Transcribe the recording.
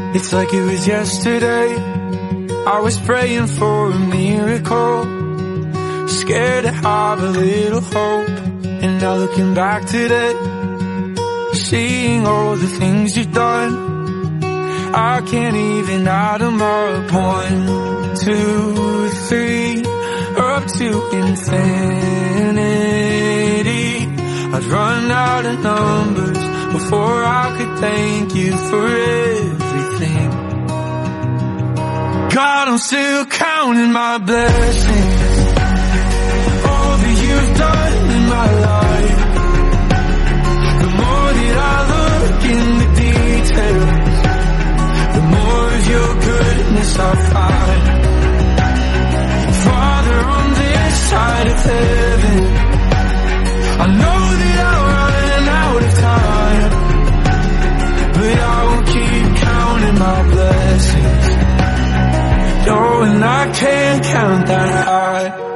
It's like it was yesterday. I was praying for a miracle, scared to have a little hope. And now looking back today, seeing all the things you've done, I can't even add them up. 1, 2, 3, up to infinity. I'd run out of numbers before I could thank you for everything. God, I'm still counting my blessings, all that you've done in my life. The more that I look in the details, the more of your goodness I find. Father, on this side of heaven, I know that I'll run out of time, but I will keep counting my blessings, knowing I can't count that high.